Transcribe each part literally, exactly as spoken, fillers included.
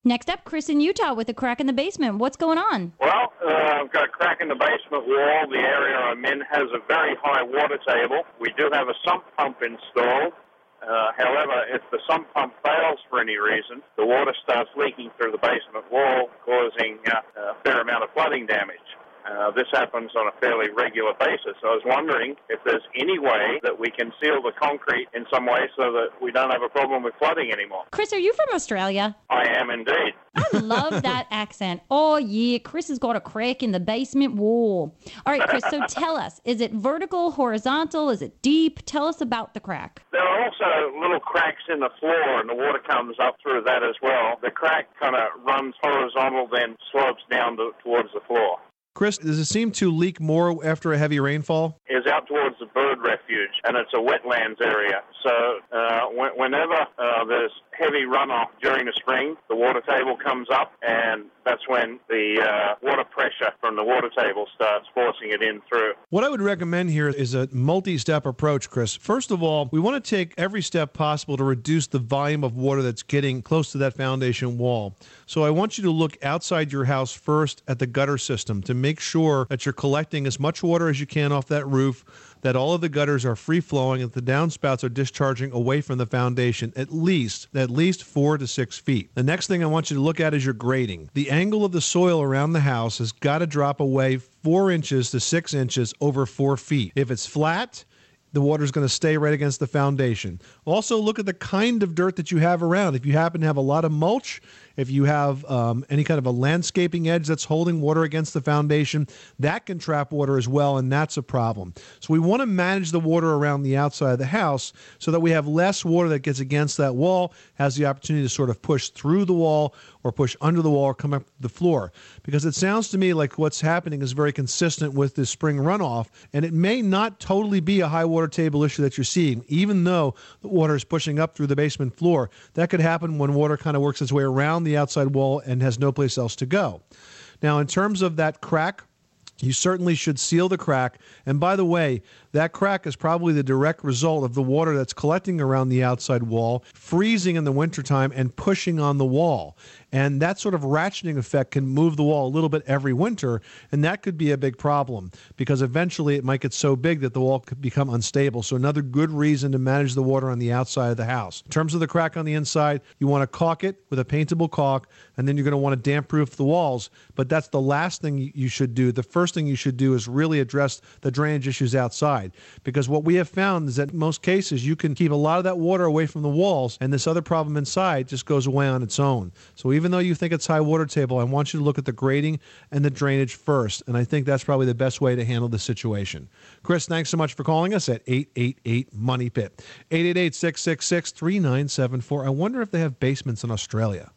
Next up, Chris in Utah with a crack in the basement. What's going on? Well, uh, I've got a crack in the basement wall. The area I'm in has a very high water table. We do have a sump pump installed. Uh, however, if the sump pump fails for any reason, the water starts leaking through the basement wall, causing uh, a fair amount of flooding damage. Uh, this happens on a fairly regular basis. So I was wondering if there's any way that we can seal the concrete in some way so that we don't have a problem with flooding anymore. Chris, are you from Australia? I am indeed. I love that accent. Oh, yeah, Chris has got a crack in the basement wall. All right, Chris, so tell us, is it vertical, horizontal? Is it deep? Tell us about the crack. There are also little cracks in the floor, and the water comes up through that as well. The crack kind of runs horizontal, then slopes down to, towards the floor. Chris, does it seem to leak more after a heavy rainfall? Is out towards the bird refuge, and it's a wetlands area. So uh, wh- whenever uh, there's heavy runoff during the spring, the water table comes up, and that's when the uh, water pressure from the water table starts forcing it in through. What I would recommend here is a multi-step approach, Chris. First of all, we want to take every step possible to reduce the volume of water that's getting close to that foundation wall. So I want you to look outside your house first at the gutter system to make sure that you're collecting as much water as you can off that roof, that all of the gutters are free-flowing, and that the downspouts are discharging away from the foundation at least, at least four to six feet. The next thing I want you to look at is your grading. The angle of the soil around the house has got to drop away four inches to six inches over four feet. If it's flat, the water is going to stay right against the foundation. Also, look at the kind of dirt that you have around. If you happen to have a lot of mulch, if you have um, any kind of a landscaping edge that's holding water against the foundation, that can trap water as well, and that's a problem. So we want to manage the water around the outside of the house so that we have less water that gets against that wall, has the opportunity to sort of push through the wall or push under the wall or come up the floor. Because it sounds to me like what's happening is very consistent with this spring runoff, and it may not totally be a high water table issue that you're seeing, even though the water is pushing up through the basement floor. That could happen when water kind of works its way around the outside wall and has no place else to go. Now, in terms of that crack, you certainly should seal the crack. And by the way, that crack is probably the direct result of the water that's collecting around the outside wall, freezing in the wintertime and pushing on the wall. And that sort of ratcheting effect can move the wall a little bit every winter, and that could be a big problem because eventually it might get so big that the wall could become unstable. So another good reason to manage the water on the outside of the house. In terms of the crack on the inside, you want to caulk it with a paintable caulk, and then you're going to want to damp-proof the walls. But that's the last thing you should do. The first thing you should do is really address the drainage issues outside, because what we have found is that in most cases you can keep a lot of that water away from the walls, and this other problem inside just goes away on its own. So even though you think it's high water table, I want you to look at the grading and the drainage first, and I think that's probably the best way to handle the situation. Chris, thanks so much for calling us at eight eight eight, money pit. eight eight eight, six six six, three nine seven four. I wonder if they have basements in Australia.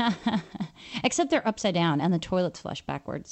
Except they're upside down and the toilets flush backwards.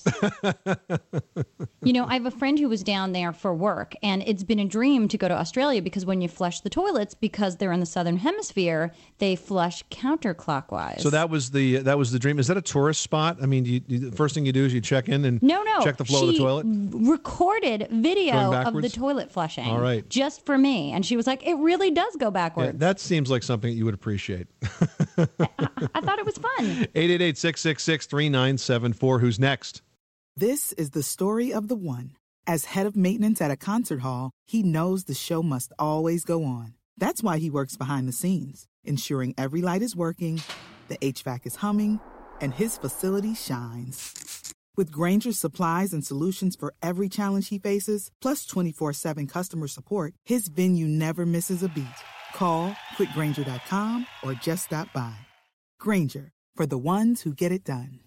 You know, I have a friend who was down there for work, and it's been a dream to go to Australia because when you flush the toilets, because they're in the southern hemisphere, they flush counterclockwise. So that was the that was the dream. Is that a tourist spot? I mean, you, you, the first thing you do is you check in and no, no. check the flow she of the toilet? recorded video of the toilet flushing. All right. Just for me. And she was like, it really does go backwards. Yeah, that seems like something that you would appreciate. I, I thought it was fun. eight eight eight, six six six, three nine seven four. Who's next? This is the story of the one. As head of maintenance at a concert hall, he knows the show must always go on. That's why he works behind the scenes, ensuring every light is working, the H V A C is humming, and his facility shines. With Grainger's supplies and solutions for every challenge he faces, plus twenty-four seven customer support, his venue never misses a beat. Call quick grainger dot com or just stop by. Grainger, for the ones who get it done.